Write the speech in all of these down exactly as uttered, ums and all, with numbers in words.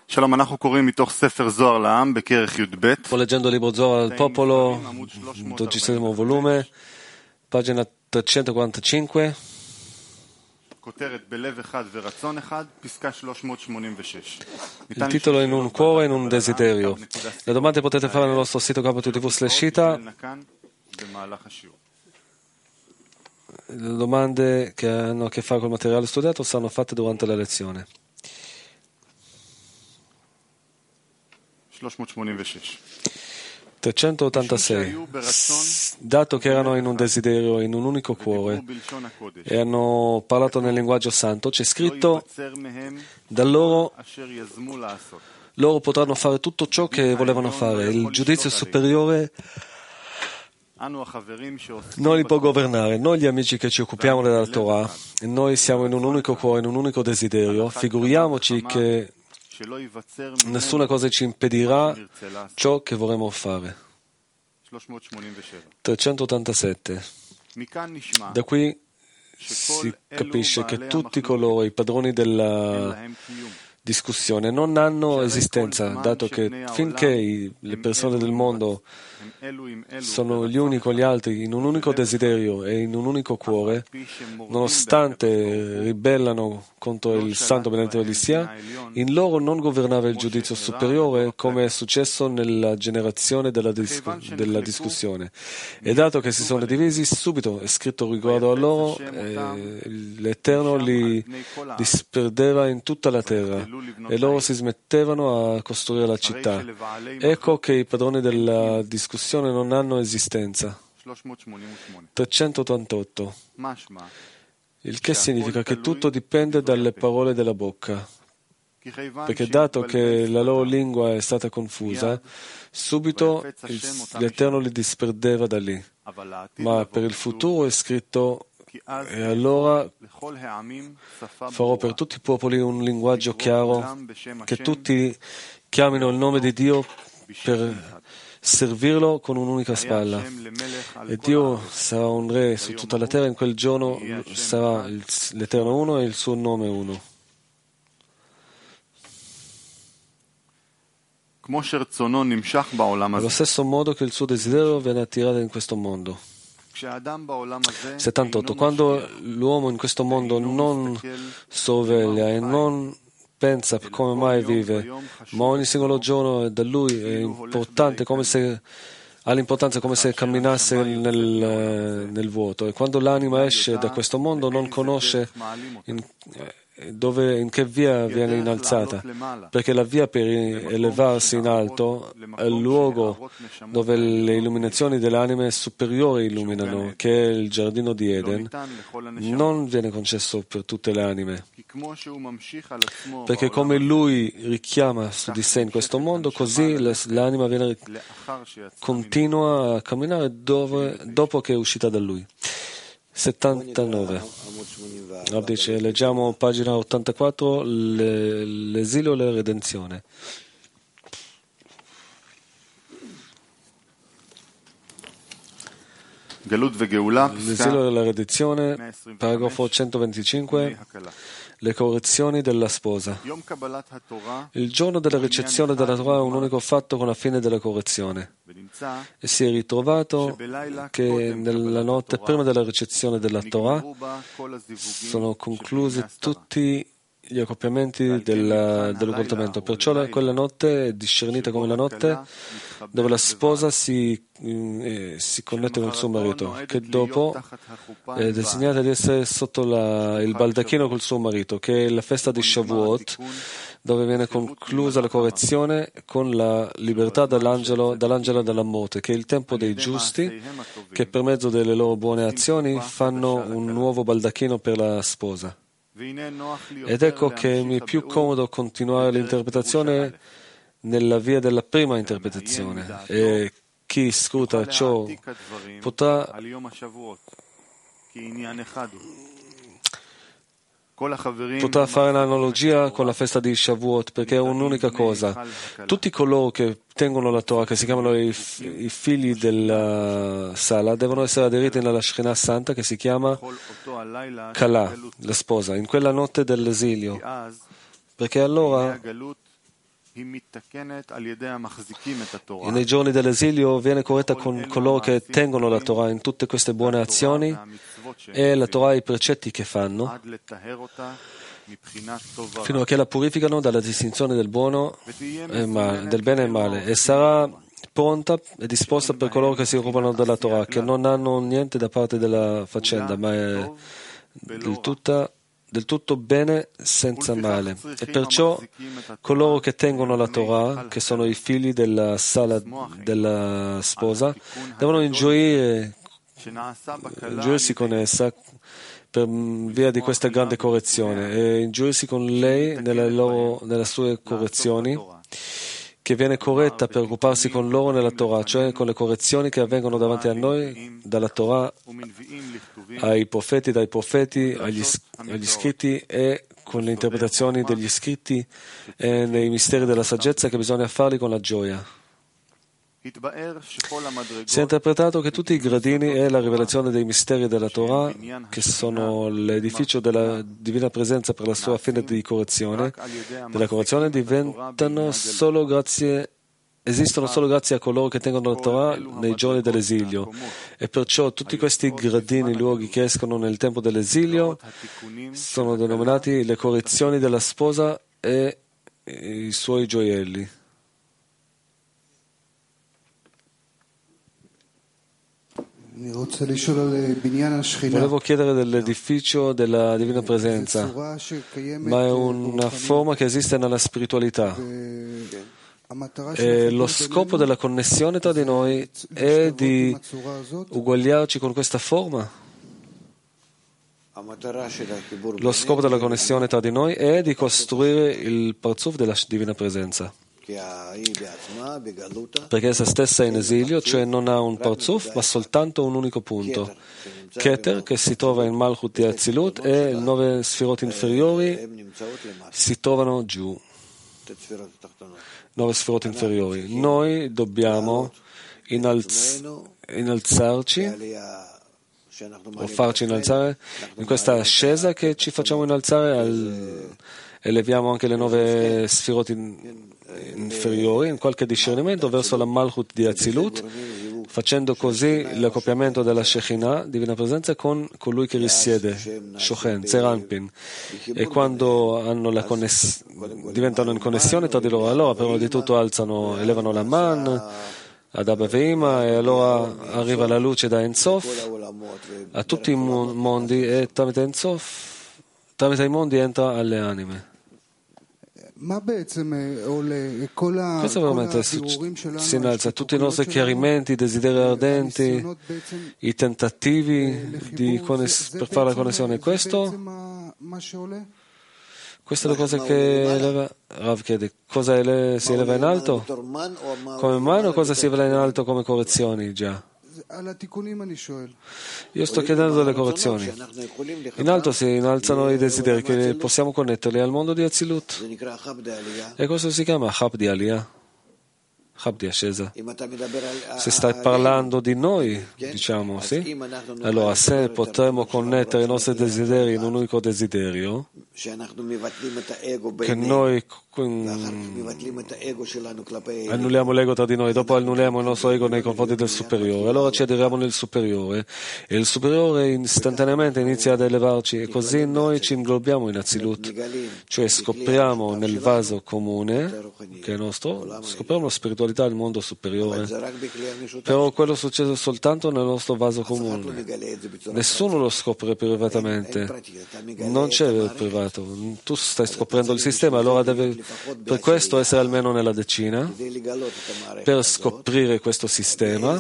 Shalom, אנחנו קוראים מתוך ספר זוהר לעם בכרך י"ב. Sto leggendo il libro Zohar al popolo, dodicesimo volume, pagina trecentoquarantacinque. כותרת בלב אחד ורצון אחד, פסקה שלוש מאות שמונים ושש. Il titolo in un cuore e in un desiderio. Le domande potete fare nel nostro sito K T V slash Ita. Le domande che hanno a che fare col materiale studiato saranno fatte durante la lezione. trecentottantasei. Dato che erano in un desiderio, in un unico cuore e hanno parlato nel linguaggio santo, c'è scritto: da loro loro potranno fare tutto ciò che volevano fare. Il giudizio superiore non li può governare. Noi gli amici che ci occupiamo della Torah, noi siamo in un unico cuore, in un unico desiderio. Figuriamoci che nessuna cosa ci impedirà ciò che vorremmo fare. trecentottantasette. Da qui si capisce che tutti coloro, i padroni della discussione, non hanno esistenza, dato che finché i, le persone del mondo sono gli uni con gli altri in un unico desiderio e in un unico cuore, nonostante ribellano contro il santo benedetto di sia, in loro non governava il giudizio superiore, come è successo nella generazione della, discu- della discussione. E dato che si sono divisi, subito è scritto riguardo a loro, eh, l'Eterno li disperdeva in tutta la terra e loro si smettevano a costruire la città. Ecco che i padroni della discussione non hanno esistenza. trecentottantotto. Il che significa che tutto dipende dalle parole della bocca, perché dato che la loro lingua è stata confusa, subito il, l'Eterno li disperdeva da lì. Ma per il futuro è scritto: e allora farò per tutti i popoli un linguaggio chiaro, che tutti chiamino il nome di Dio per servirlo con un'unica spalla. E Dio sarà un re su tutta la terra. In quel giorno sarà l'Eterno uno e il suo nome uno. Allo stesso modo che il suo desiderio viene attirato in questo mondo. settantotto. Quando l'uomo in questo mondo non sorveglia e non pensa come mai vive, ma ogni singolo giorno da lui è importante, come se ha l'importanza come se camminasse nel, nel vuoto. E quando l'anima esce da questo mondo non conosce in, dove, in che via viene innalzata, perché la via per elevarsi in alto è il luogo dove le illuminazioni delle anime superiori illuminano, che è il giardino di Eden. Non viene concesso per tutte le anime, perché come lui richiama su di sé in questo mondo, così l'anima viene, continua a camminare dove, dopo che è uscita da lui. settantanove. Rav dice, leggiamo pagina ottantaquattro, le, l'esilio e la redenzione. L'esilio e la redenzione, paragrafo centoventicinque. Le correzioni della sposa. Il giorno della ricezione della Torah è un unico fatto con la fine della correzione. E si è ritrovato che nella notte prima della ricezione della Torah sono conclusi tutti gli accoppiamenti del, dell'occultamento. Perciò la, quella notte è discernita come la notte dove la sposa si, eh, si connette con il suo marito, che dopo è designata di essere sotto la, il baldacchino col suo marito, che è la festa di Shavuot, dove viene conclusa la correzione con la libertà dall'angelo, dall'angelo della morte, che è il tempo dei giusti, che per mezzo delle loro buone azioni fanno un nuovo baldacchino per la sposa. Ed ecco che mi è più comodo continuare l'interpretazione nella via della prima interpretazione, e chi scruta ciò potrà potrà fare un'analogia con la festa di Shavuot, perché è un'unica cosa. Tutti coloro che tengono la Torah, che si chiamano i, i figli della Sala, devono essere aderiti nella Shekhinah Santa, che si chiama Kala, la sposa, in quella notte dell'esilio, perché allora nei giorni dell'esilio viene corretta con coloro che tengono la Torah in tutte queste buone azioni e la Torah e i precetti che fanno, fino a che la purificano dalla distinzione del buono e male, del bene e male, e sarà pronta e disposta per coloro che si occupano della Torah, che non hanno niente da parte della faccenda, ma è del, tutta, del tutto bene senza male. E perciò coloro che tengono la Torah, che sono i figli della sala della sposa, devono ingioire, ingiurirsi con essa per via di questa grande correzione e ingiurirsi con lei nelle, loro, nelle sue correzioni, che viene corretta per occuparsi con loro nella Torah, cioè con le correzioni che avvengono davanti a noi dalla Torah ai profeti, dai profeti agli, agli scritti e con le interpretazioni degli scritti e nei misteri della saggezza che bisogna farli con la gioia. Si è interpretato che tutti i gradini e la rivelazione dei misteri della Torah, che sono l'edificio della divina presenza per la sua fine di correzione, della correzione diventano solo grazie, esistono solo grazie a coloro che tengono la Torah nei giorni dell'esilio. E perciò tutti questi gradini, luoghi che escono nel tempo dell'esilio, sono denominati le correzioni della sposa e i suoi gioielli. Volevo chiedere dell'edificio della Divina Presenza, ma è una forma che esiste nella spiritualità. E lo scopo della connessione tra di noi è di uguagliarci con questa forma. Lo scopo della connessione tra di noi è di costruire il parzuf della Divina Presenza, perché essa stessa è in esilio, cioè non ha un parzuf, ma soltanto un unico punto, Keter, che si trova in Malchut e Azilut, e le nove sfirot inferiori si trovano giù. Nove sfirot inferiori. Noi dobbiamo innalz- innalzarci o farci innalzare in questa ascesa che ci facciamo innalzare, al, eleviamo anche le nove sfirot in, inferiori in qualche discernimento verso la Malchut di Azilut, facendo così l'accoppiamento della Shekhinah, Divina Presenza, con colui che risiede, Shochen, Zeranpin, e quando hanno la conness- diventano in connessione tra di loro, allora prima di tutto alzano, elevano la man ad Abba Veima, e allora arriva la luce da Ensof a tutti i mondi, e tramite Ensof, tramite i mondi entra alle anime. Questo veramente si, si innalza tutti i nostri chiarimenti, i desideri ardenti, i tentativi di conness- per fare la connessione. Questo, queste le cose che eleva. Rav chiede, cosa ele- si eleva in alto? Come mano, cosa si eleva in alto come correzioni già? Io sto chiedendo delle correzioni. In alto si innalzano i desideri che possiamo connetterli al mondo di Azilut. E questo si chiama Chab di Aliyah. Chab di ascesa. Se stai parlando di noi, diciamo, sì? Allora, se potremmo connettere i nostri desideri in un unico desiderio, che noi annulliamo l'ego tra di noi, dopo annulliamo il nostro ego nei confronti del superiore, allora ci aderiamo nel superiore e il superiore istantaneamente inizia ad elevarci, e così noi ci inglobiamo in Azilut, cioè scopriamo nel vaso comune che è nostro, scopriamo la spiritualità del mondo superiore. Però quello succede soltanto nel nostro vaso comune. Nessuno lo scopre privatamente, non c'è il privato. Tu stai scoprendo il sistema, allora deve per questo essere almeno nella decina, per scoprire questo sistema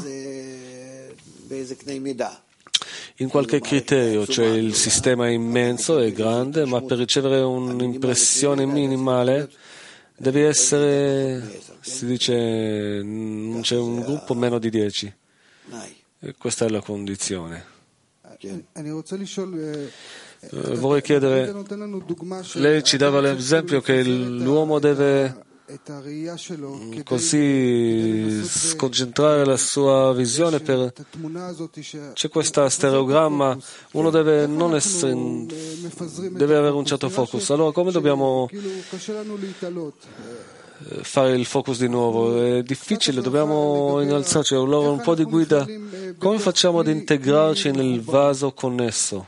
in qualche criterio, cioè il sistema è immenso e grande, ma per ricevere un'impressione minimale devi essere, si dice, non c'è un gruppo meno di dieci. E questa è la condizione. Uh, vorrei chiedere, lei ci dava l'esempio che l'uomo deve così sconcentrare la sua visione per... C'è questo stereogramma, uno deve non essere deve avere un certo focus. Allora come dobbiamo fare il focus di nuovo? È difficile, dobbiamo innalzarci. Allora un po' di guida. Come facciamo ad integrarci nel vaso connesso?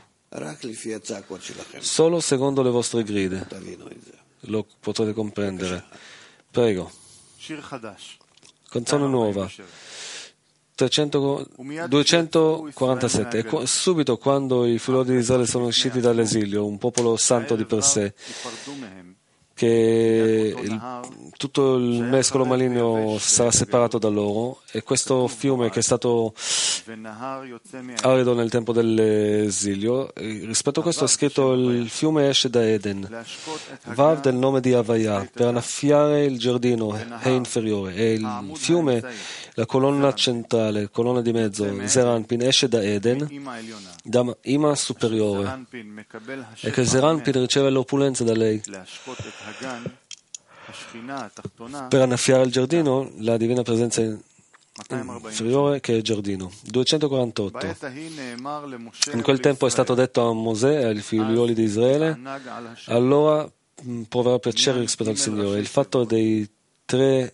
Solo secondo le vostre grida lo potrete comprendere. Prego. Canzone nuova duecentoquarantasette. E subito quando i figlioli di Israele sono usciti dall'esilio, un popolo santo di per sé, che il, tutto il mescolo maligno sarà separato da loro, e questo fiume che è stato arido nel tempo dell'esilio, rispetto a questo è scritto: il fiume esce da Eden, Vav del nome di Havaya, per annaffiare il giardino He inferiore, e il fiume, la colonna centrale, colonna di mezzo, Zeranpin, esce da Eden, da Ima superiore, e che Zeranpin riceve l'opulenza da lei per annaffiare il giardino, la divina presenza inferiore che è il giardino. duecentoquarantotto. In quel tempo è stato detto a Mosè e ai figlioli di Israele: allora proverà piacere rispetto al Signore. Il fatto dei tre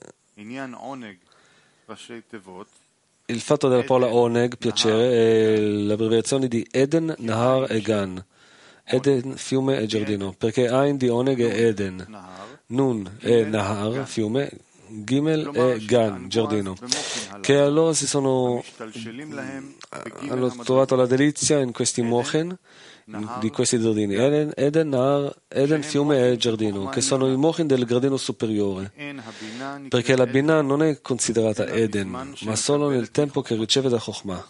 il fatto della parola Oneg, piacere, è l'abbreviazione di Eden, Nahar e Gan. Eden, fiume e giardino, perché Ain di Oneg è Eden, Nun è Nahar, fiume, Gimel è Gan, giardino, che allora si sono hanno trovato la delizia in questi mochen di questi giardini. Eden, Eden, Nahar, Eden, fiume e giardino, che sono i mochen del gradino superiore, perché la Binah non è considerata Eden, ma solo nel tempo che riceve da Chokhmah.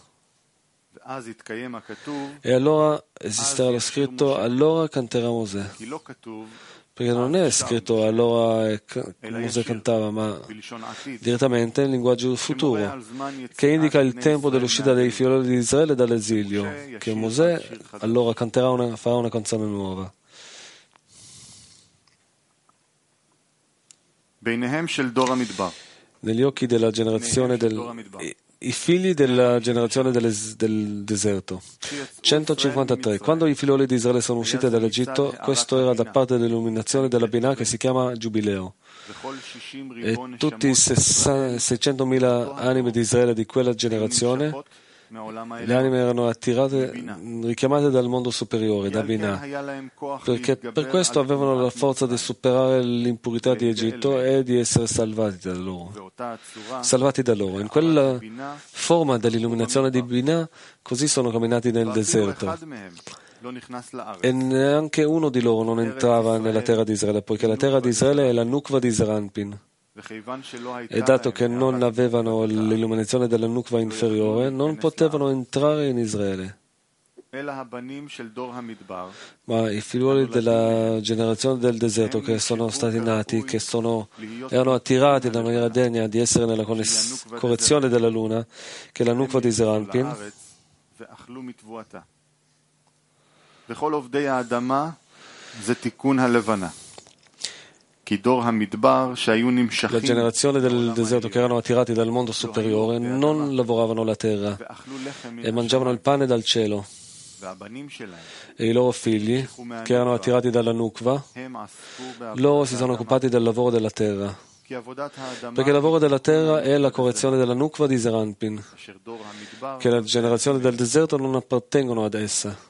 E allora esisterà lo scritto: allora canterà Mosè, perché non è scritto allora Mosè cantava, ma direttamente in linguaggio futuro, che indica il tempo dell'uscita dei figlioli di Israele dall'esilio, che Mosè allora canterà una, farà una canzone nuova. Negli occhi della generazione del I figli della generazione del, del deserto. centocinquantatré. Quando i figlioli di Israele sono usciti dall'Egitto, questo era da parte dell'illuminazione della Binah, che si chiama Giubileo. E tutti i seicentomila anime di Israele di quella generazione, le anime erano attirate, richiamate dal mondo superiore, da Binah, perché per questo avevano la forza di superare l'impurità di Egitto e di essere salvati da loro. Salvati da loro. In quella forma dell'illuminazione di Binah, così sono camminati nel deserto. E neanche uno di loro non entrava nella terra di Israele, poiché la terra di Israele è la Nukva di Zeranpin. E dato che non avevano l'illuminazione della Nukva inferiore, non potevano entrare in Israele. Ma i figlioli della generazione del deserto, che sono stati nati, che sono, erano attirati da maniera degna di essere nella correzione della luna, che è la Nukva di Zeranpin, la generazione del deserto, che erano attirati dal mondo superiore, non lavoravano la terra e mangiavano il pane dal cielo. E i loro figli, che erano attirati dalla Nukva, loro si sono occupati del lavoro della terra, perché il lavoro della terra è la correzione della Nukva di Zeranpin, che la generazione del deserto non appartengono ad essa.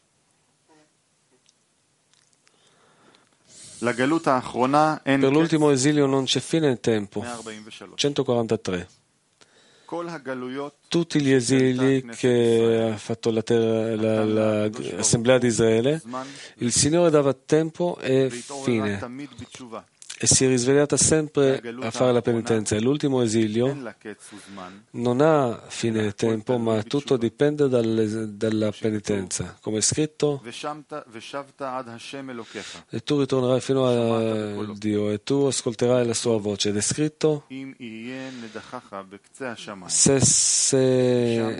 Per l'ultimo esilio non c'è fine nel tempo. centoquarantatré. Tutti gli esili che ha fatto la terra, la, la, l'Assemblea di Israele, il Signore dava tempo e fine, e si è risvegliata sempre a fare la penitenza. E l'ultimo esilio non ha fine del tempo, ma tutto dipende dalle, dalla penitenza. Come è scritto: e tu ritornerai fino a Dio e tu ascolterai la sua voce. Ed è scritto: se, se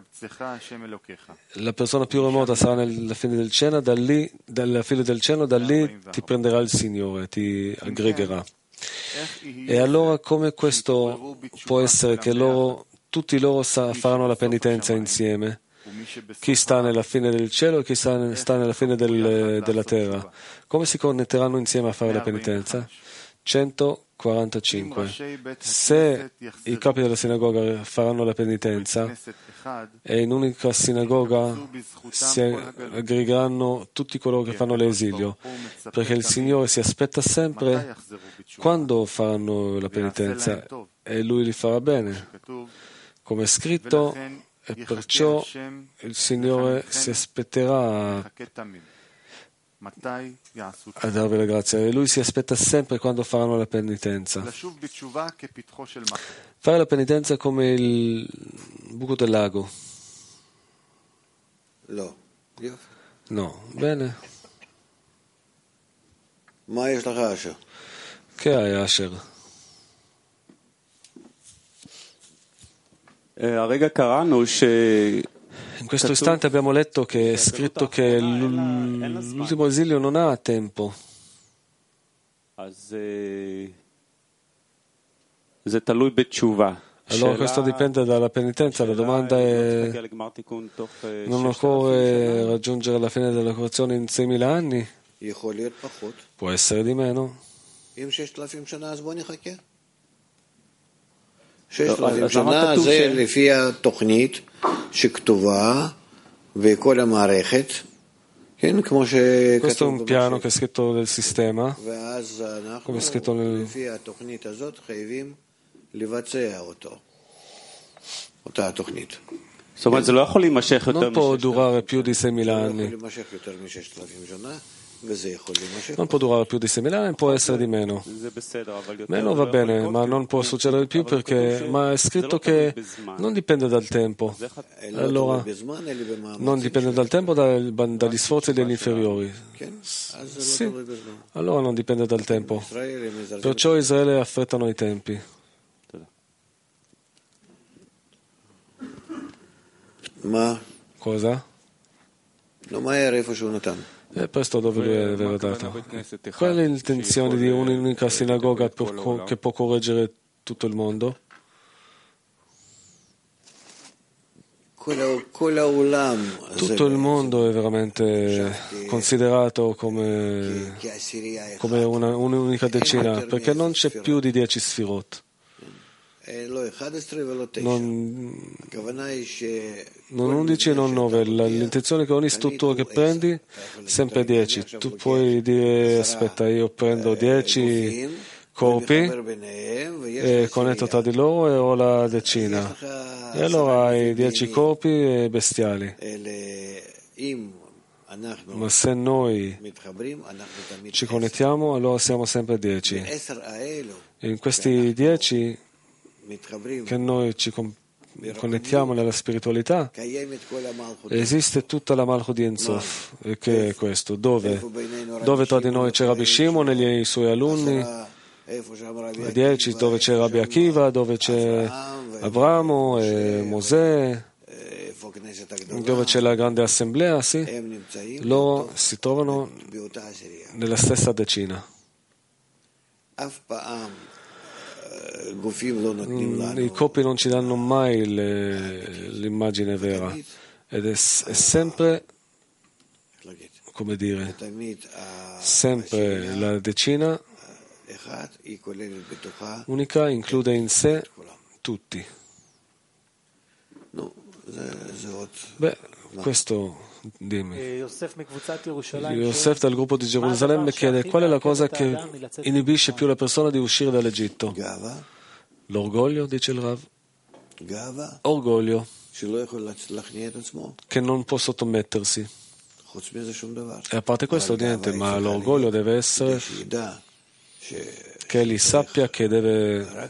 la persona più remota sarà nella fine del cielo, da lì, dalla fine del cielo, da lì ti prenderà il Signore, ti aggregherà. E allora come questo può essere che loro, tutti loro faranno la penitenza insieme? Chi sta nella fine del cielo e chi sta, sta nella fine del, della terra? Come si connetteranno insieme a fare la penitenza? centoquarantacinque. Se i capi della sinagoga faranno la penitenza e in un'unica sinagoga si aggregheranno tutti coloro che fanno l'esilio, perché il Signore si aspetta sempre quando faranno la penitenza e Lui li farà bene, come è scritto, e perciò il Signore si aspetterà a darvi la grazia e Lui si aspetta sempre quando faranno la penitenza. Fare la penitenza come il buco del lago? No, bene. Che hai, Asher? In questo istante abbiamo letto che è scritto che l'ultimo esilio non ha tempo. Allora questo dipende dalla penitenza. La domanda è: non occorre raggiungere la fine della correzione in seimila anni? Può essere di meno? ששת אלפים שנה זה לפי התוכנית שכתובה וכל המערכת, כן, כמו שכתוב. Questo è un piano che è scritto nel sistema, ואז come è אנחנו scritto nel... לפי התוכנית הזאת חייבים לבצע אותו, אותה התוכנית. Non può durare più di seimila anni. Non può durare più di seimila anni, può essere di meno. Meno va bene, ma non può succedere più perché ma è scritto che non dipende dal tempo. Allora non dipende dal tempo, dal, dagli sforzi degli inferiori. Sì, allora non dipende dal tempo. Perciò Israele affrettano i tempi. Ma cosa? לא מהר איפה שהוא נתן. E questo dove lui aveva dato. Qual è l'intenzione di un'unica sinagoga per, che può correggere tutto il mondo? Tutto il mondo è veramente considerato come, come una, un'unica decina, perché non c'è più di dieci sfirot. Non, non undici e non nove. L'intenzione è che ogni struttura che prendi sempre dieci. Tu puoi dire: aspetta, io prendo dieci corpi e connetto tra di loro e ho la decina, e allora hai dieci corpi bestiali. Ma se noi ci connettiamo, allora siamo sempre dieci. E in questi dieci che noi ci connettiamo nella spiritualità, esiste tutta la Malchut di Ein Sof. E che è questo? Dove? Dove tra di noi c'è Rabbi Shimon e i suoi alunni, dieci, dove c'è Rabbi Akiva, dove c'è Abramo e Mosè, dove c'è la grande assemblea, sì? Loro si trovano nella stessa decina. I corpi non ci danno mai le, l'immagine vera ed è, è sempre, come dire, sempre la decina unica include in sé tutti. Beh, questo dimmi. Yosef dal gruppo di Gerusalemme chiede: qual è la cosa che inibisce più la persona di uscire dall'Egitto? L'orgoglio, dice il Rav. Orgoglio, che non può sottomettersi. E a parte questo niente, ma l'orgoglio deve essere che egli sappia che deve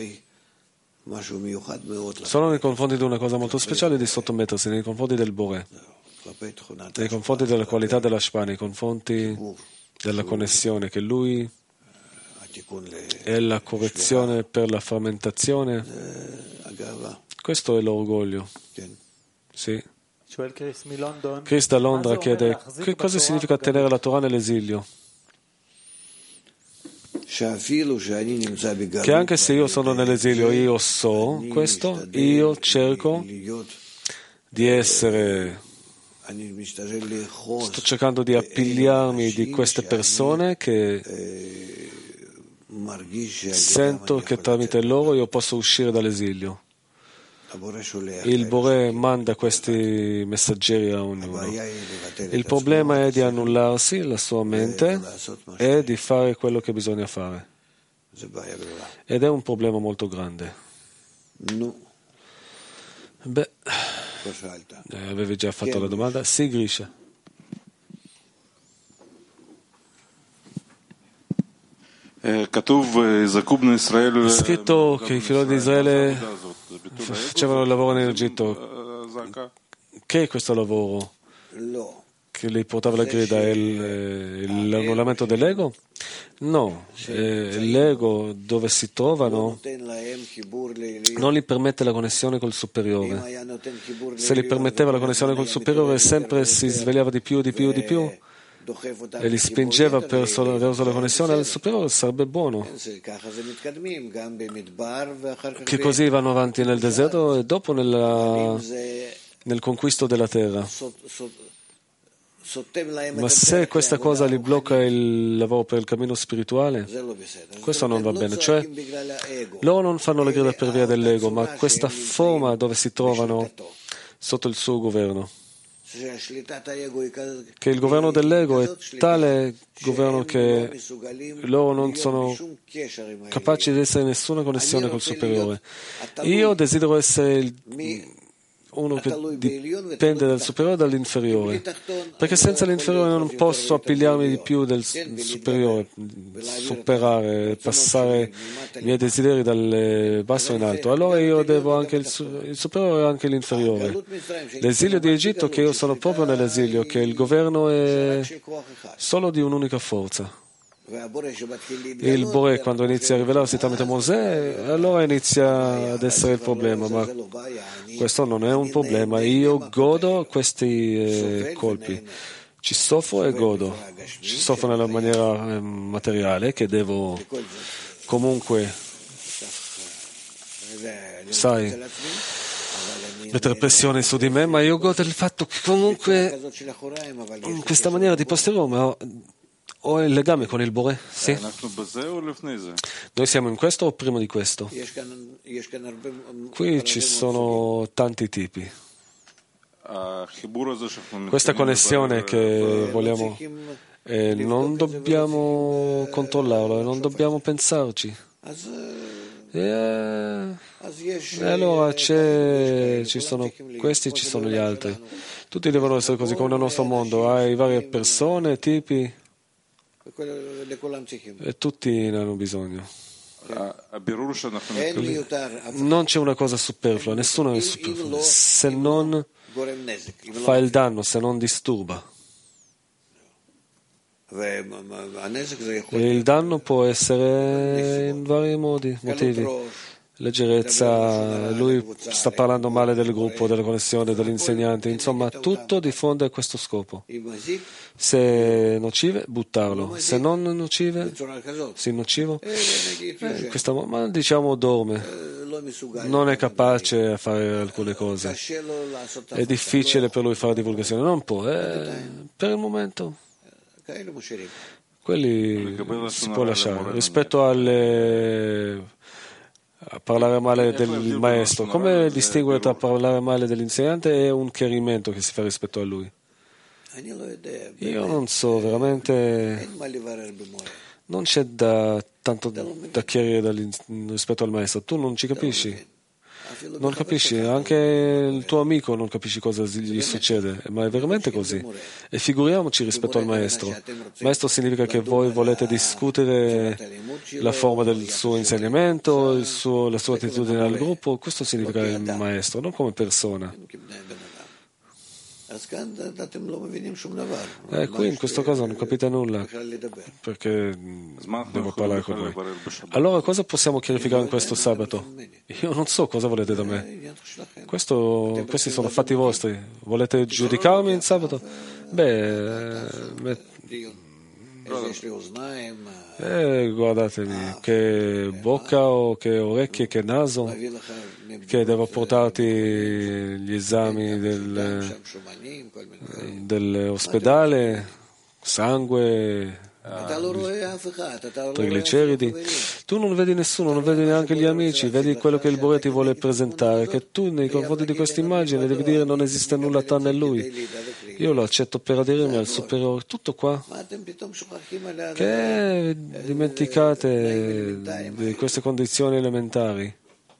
solo nei confronti di una cosa molto speciale di sottomettersi, nei confronti del Boré, nei confronti della qualità della Shpa, nei confronti della connessione, che lui è la correzione per la frammentazione. Questo è l'orgoglio. Sì. Chris da Londra chiede: che cosa significa tenere la Torah nell'esilio? che anche se io sono nell'esilio, io so questo, io cerco di essere, sto cercando di appigliarmi di queste persone che sento che tramite loro io posso uscire dall'esilio. Il Boré manda questi messaggeri a ognuno. Il problema è di annullarsi la sua mente e di fare quello che bisogna fare. Ed è un problema molto grande. Beh, avevi già fatto la domanda? Sì, Grisha. È scritto che i figli di Israele facevano il lavoro in Egitto. Che è questo lavoro? Che li portava la grida? È l'annullamento dell'ego? No, l'ego dove si trovano non gli permette la connessione col superiore. Se gli permetteva la connessione col superiore sempre si svegliava di più, di più, di più e li spingeva verso la connessione al superiore, sarebbe buono. Che così vanno avanti nel deserto e dopo nella, nel conquisto della terra. Ma se questa cosa li blocca il lavoro per il cammino spirituale, questo non va bene. Cioè, loro non fanno la grida per via dell'ego, ma questa forma dove si trovano sotto il suo governo. Che il governo dell'ego è tale governo che loro non sono capaci di essere in nessuna connessione col superiore. Io desidero essere il uno che dipende dal superiore e dall'inferiore, perché senza l'inferiore non posso appigliarmi di più del superiore, superare, passare i miei desideri dal basso in alto. Allora io devo anche il, il superiore e anche l'inferiore. L'esilio di Egitto, che io sono proprio nell'esilio, che il governo è solo di un'unica forza. Il Boré, quando inizia a rivelarsi tramite Mosè, allora inizia ad essere il problema, ma questo non è un problema. Io godo questi eh, colpi, ci soffro e godo, ci soffro nella maniera eh, materiale che devo comunque, sai, mettere pressione su di me, ma io godo del fatto che comunque in questa maniera di posteriore ho il legame con il Boré, sì. Noi siamo in questo o prima di questo? Qui ci sono tanti tipi. Questa connessione che vogliamo, eh, non dobbiamo controllarlo, non dobbiamo pensarci. E, e allora c'è, ci sono questi, ci sono gli altri. Tutti devono essere così come nel nostro mondo. Hai varie persone, tipi. E tutti ne hanno bisogno. Non c'è una cosa superflua, nessuno è superfluo, se non fa il danno, se non disturba. E il danno può essere in vari modi, motivi. Leggerezza, lui sta parlando male del gruppo, della connessione, dell'insegnante, insomma tutto diffonde questo scopo. Se nocive, buttarlo, se non nocive, sì, nocivo, eh, questa, ma diciamo dorme, non è capace a fare alcune cose, è difficile per lui fare divulgazione, non può, eh, per il momento quelli si può lasciare. Rispetto alle a parlare male del maestro, come distinguere tra parlare male dell'insegnante e un chiarimento che si fa rispetto a lui? Io non so, veramente non c'è da, tanto da chiarire rispetto al maestro, tu non ci capisci, non capisci, anche il tuo amico non capisci cosa gli succede, ma è veramente così. E figuriamoci rispetto al maestro. Maestro significa che voi volete discutere la forma del suo insegnamento, il suo, la sua attitudine al gruppo, questo significa il maestro, non come persona. Eh, qui in questo caso non capite nulla, perché devo parlare con voi. Allora cosa possiamo chiarificare in questo sabato? Io non so cosa volete da me. Questo, questi sono fatti vostri. Volete giudicarmi in sabato? Beh, Eh, guardatevi, che bocca o che orecchie, che naso, che devo portarti gli esami del, dell'ospedale, sangue, trigliceridi. Tu non vedi nessuno, non vedi neanche gli amici, vedi quello che il Bore ti vuole presentare, che tu nei confronti di questa immagine devi dire non esiste nulla tranne lui. Io lo accetto per aderirmi al superiore, tutto qua. Che dimenticate di queste condizioni elementari?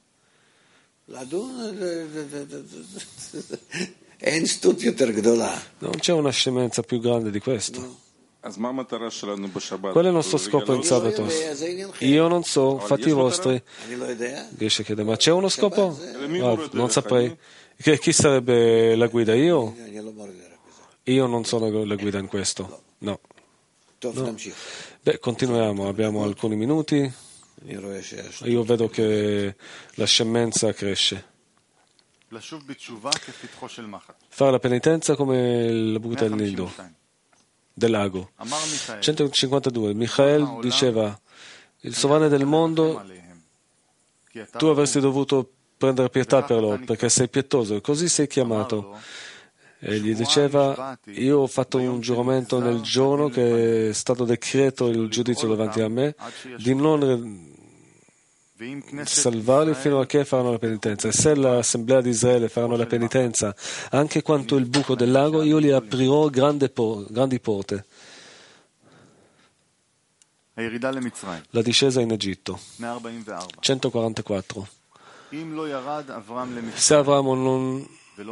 Non c'è una scemenza più grande di questo. Qual è il nostro scopo in sabato? Io non so, fatti vostri. Geshe chiede, ma c'è uno scopo? Ah, non saprei. Che, chi sarebbe la guida? Io? Io non sono la guida in questo. No. no. Beh, continuiamo, abbiamo alcuni minuti. Io vedo che la scemenza cresce. Fare la penitenza come la buca del nido, del lago. centocinquantadue. Michael diceva, il sovrano del mondo, tu avresti dovuto prendere pietà per loro, perché sei pietoso, così sei chiamato. E gli diceva, io ho fatto un giuramento nel giorno che è stato decreto il giudizio davanti a me, di non salvarli fino a che faranno la penitenza. E se l'assemblea di Israele faranno la penitenza anche quanto il buco del lago, io gli aprirò grandi, por- grandi porte. La discesa in Egitto. centoquarantaquattro. Se Avramo non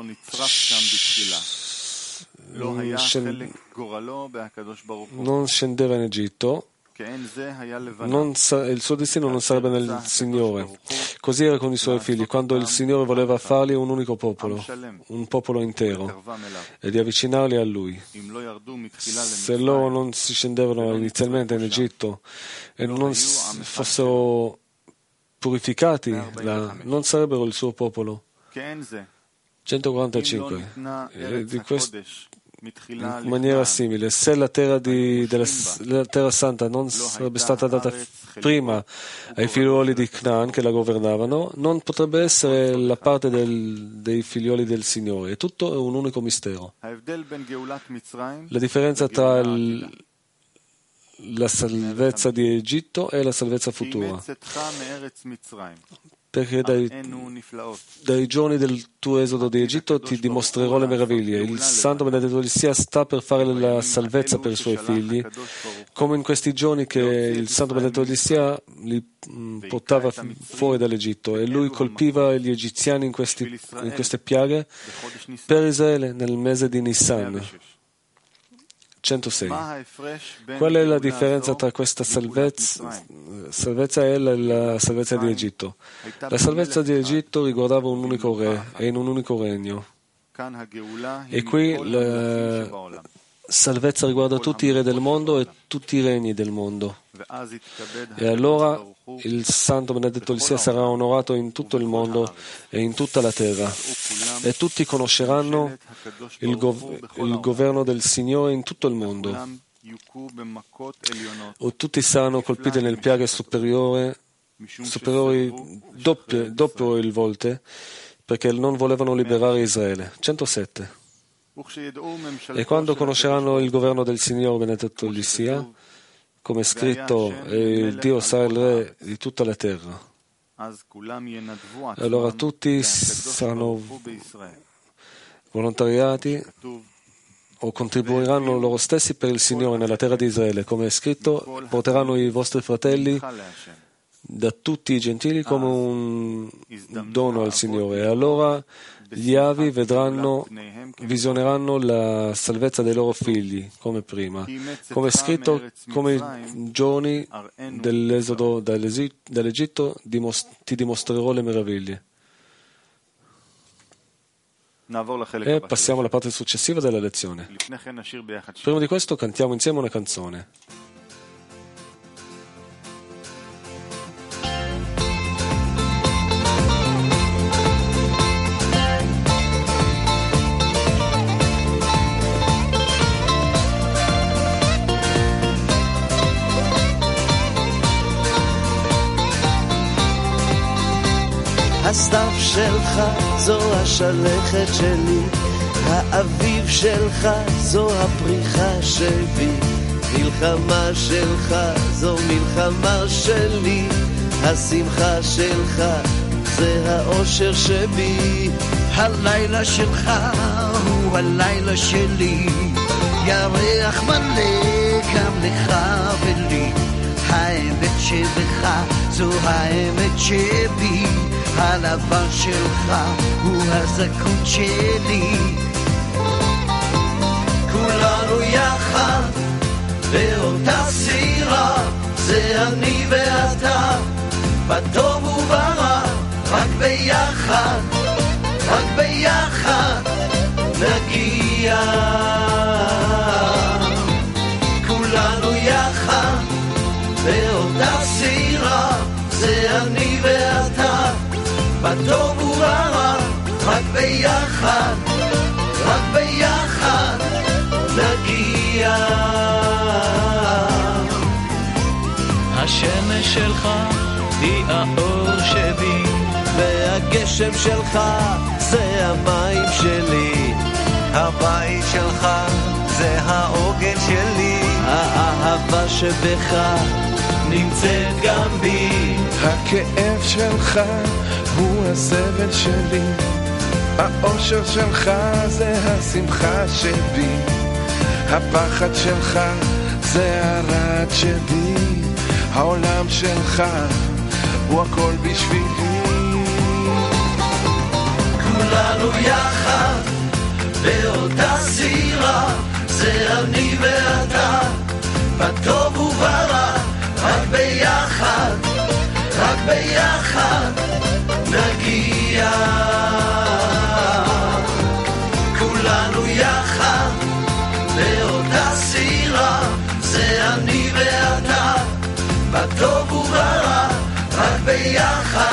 non scendeva in Egitto, non sa- il suo destino non sarebbe nel Signore. Così era con i suoi figli, quando il Signore voleva farli un unico popolo, un popolo intero, e di avvicinarli a Lui. Se loro non si scendevano inizialmente in Egitto e non s- fossero purificati, là, non sarebbero il suo popolo. centoquarantacinque. E di questo, in maniera simile, se la terra, di, della, la terra santa non sarebbe stata data prima ai figlioli di Canaan che la governavano, non potrebbe essere la parte del, dei figlioli del Signore. Tutto è un unico mistero. La differenza tra il, la salvezza di Egitto e la salvezza futura. Perché dai, dai giorni del tuo esodo di Egitto ti dimostrerò le meraviglie. Il Santo benedetto di sia sta per fare la salvezza per i suoi figli, come in questi giorni che il Santo benedetto di sia li portava fuori dall'Egitto e lui colpiva gli egiziani in, questi, in queste piaghe per Israele nel mese di Nissan. centosei. Qual è la differenza tra questa salvezza, salvezza e la, la salvezza di Egitto? La salvezza di Egitto riguardava un unico re e in un unico regno. E qui la salvezza riguarda tutti i re del mondo e tutti i regni del mondo. E allora il Santo benedetto sia sarà onorato in tutto il mondo e in tutta la terra. E tutti conosceranno il, gov- il governo del Signore in tutto il mondo. O tutti saranno colpiti nelle piaghe superiori, superiori doppie, doppio il volte, perché non volevano liberare Israele. centosette. E quando conosceranno il governo del Signore benedetto gli sia, come è scritto, il Dio sarà il re di tutta la terra. Allora tutti saranno volontariati o contribuiranno loro stessi per il Signore nella terra di Israele, come è scritto, porteranno i vostri fratelli da tutti i gentili come un dono al Signore. E allora gli avi vedranno, visioneranno la salvezza dei loro figli come prima, come è scritto, come i giorni dell'esodo dall'Egitto ti dimostrerò le meraviglie. E passiamo alla parte successiva della lezione. Prima di questo cantiamo insieme una canzone. הסתיו שלך זו השלכת שלי, האביב שלך זו הפריחה שבי, מלחמה שלך זו מלחמה שלי, השמחה שלך זה האושר שבי. הלילה שלך הוא הלילה שלי, ירח מלא גם לך ולי, האמת שבך זו האמת שבי, הלבן שלך הוא הזכות שלי. כולנו יחד באותה סירה, זה אני ואתה, בטוב וברע, רק ביחד, רק ביחד נגיע. כולנו יחד באותה סירה, זה אני ואתה, בטוב וברע, רק ביחד, רק ביחד נגיע. השמש שלך היא האור שבי, והגשם שלך זה המים שלי, הבית שלך זה העוגן שלי, האהבה שבך נמצאת גם בי, הכאב שלך הוא הסבל שלי, האושר שלך זה השמחה שבי, הפחד שלך זה הרעד שבי, העולם שלך הוא הכל בשבילי. כולנו יחד באותה סירה, זה אני ואתה, בטוב וברע, רק ביחד, רק ביחד נגיע. כולנו יחד באותה סירה, זה אני ואתה, בטוב וברע, רק ביחד